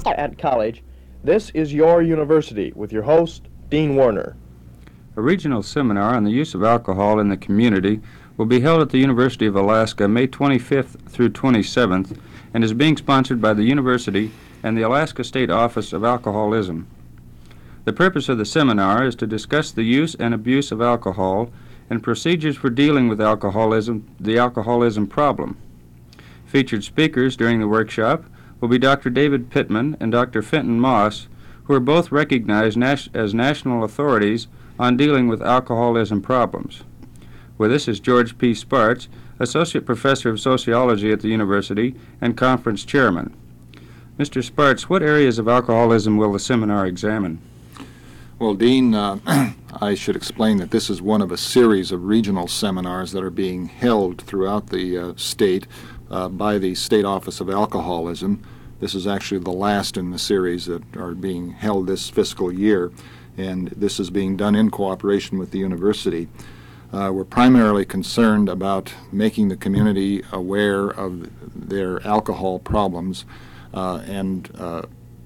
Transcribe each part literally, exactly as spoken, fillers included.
at college. This is Your University with your host, Dean Warner. A regional seminar on the use of alcohol in the community will be held at the University of Alaska May twenty-fifth through twenty-seventh and is being sponsored by the university and the Alaska State Office of Alcoholism. The purpose of the seminar is to discuss the use and abuse of alcohol and procedures for dealing with alcoholism, the alcoholism problem. Featured speakers during the workshop will be Doctor David Pittman and Doctor Fenton Moss, who are both recognized nas- as national authorities on dealing with alcoholism problems. With us is George P. Sparts, Associate Professor of Sociology at the University and Conference Chairman. Mister Sparts, what areas of alcoholism will the seminar examine? Well, Dean, uh, I should explain that this is one of a series of regional seminars that are being held throughout the uh, state uh, by the State Office of Alcoholism. This is actually the last in the series that are being held this fiscal year, and this is being done in cooperation with the university. Uh, we're primarily concerned about making the community aware of their alcohol problems uh, and uh,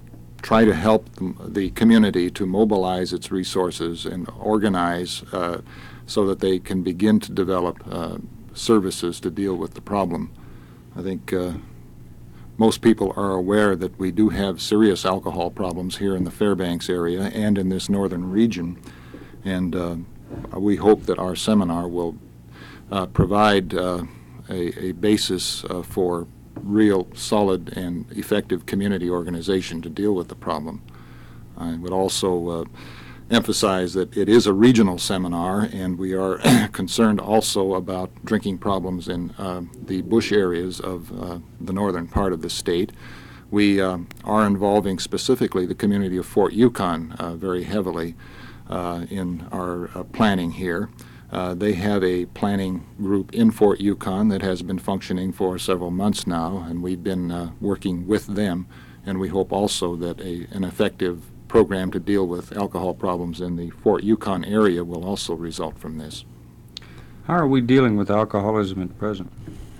try to help the community to mobilize its resources and organize uh, so that they can begin to develop uh, services to deal with the problem. I think uh, most people are aware that we do have serious alcohol problems here in the Fairbanks area and in this northern region, and uh, we hope that our seminar will uh, provide uh, a, a basis uh, for real solid and effective community organization to deal with the problem. I would also uh, emphasize that it is a regional seminar, and we are concerned also about drinking problems in uh, the bush areas of uh, the northern part of the state. We uh, are involving specifically the community of Fort Yukon uh, very heavily uh, in our uh, planning here. Uh, they have a planning group in Fort Yukon that has been functioning for several months now, and we've been uh, working with them, and we hope also that a, an effective program to deal with alcohol problems in the Fort Yukon area will also result from this. How are we dealing with alcoholism at present?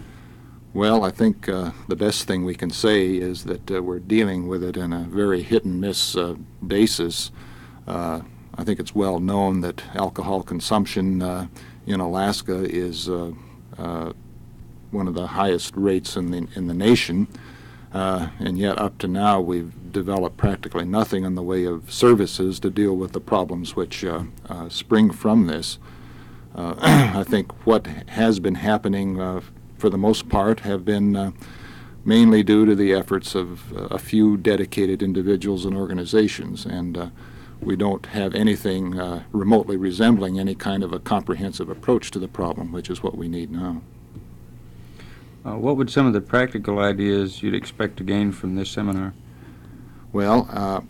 Well, I think uh, the best thing we can say is that uh, we're dealing with it in a very hit-and-miss uh, basis. Uh, I think it's well known that alcohol consumption uh, in Alaska is uh, uh, one of the highest rates in the in the nation, uh, and yet up to now we've developed practically nothing in the way of services to deal with the problems which uh, uh, spring from this. Uh, I think what has been happening uh, for the most part have been uh, mainly due to the efforts of uh, a few dedicated individuals and organizations, and uh, we don't have anything uh, remotely resembling any kind of a comprehensive approach to the problem, which is what we need now. Uh, what would some of the practical ideas you'd expect to gain from this seminar? Well, uh,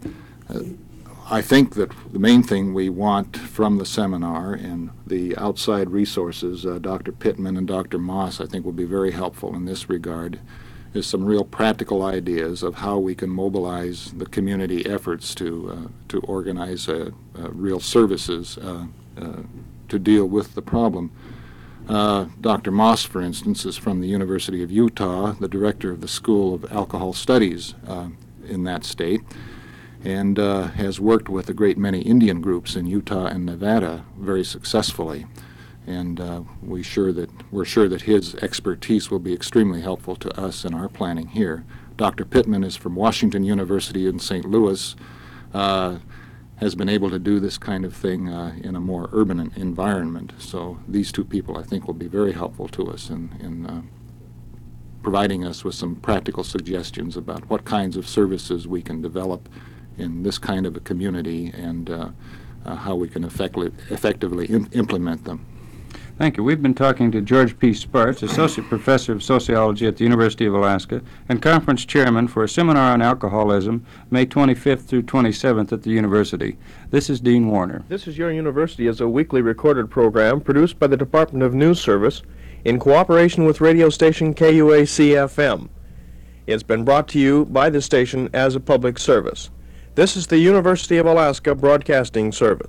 I think that the main thing we want from the seminar and the outside resources, uh, Doctor Pittman and Doctor Moss, I think will be very helpful in this regard, is some real practical ideas of how we can mobilize the community efforts to uh, to organize uh, uh, real services uh, uh, to deal with the problem. Uh, Doctor Moss, for instance, is from the University of Utah, the director of the School of Alcohol Studies uh, in that state, and uh, has worked with a great many Indian groups in Utah and Nevada very successfully. And uh, we sure that we're sure that his expertise will be extremely helpful to us in our planning here. Doctor Pittman is from Washington University in Saint Louis, uh, has been able to do this kind of thing uh, in a more urban environment. So these two people, I think, will be very helpful to us in, in uh, providing us with some practical suggestions about what kinds of services we can develop in this kind of a community and uh, uh, how we can effectively, effectively im- implement them. Thank you. We've been talking to George P. Sparts, Associate Professor of Sociology at the University of Alaska and Conference Chairman for a seminar on alcoholism, May twenty-fifth through twenty-seventh at the University. This is Dean Warner. This is Your University is a weekly recorded program produced by the Department of News Service in cooperation with radio station K U A C F M. It's been brought to you by the station as a public service. This is the University of Alaska Broadcasting Service.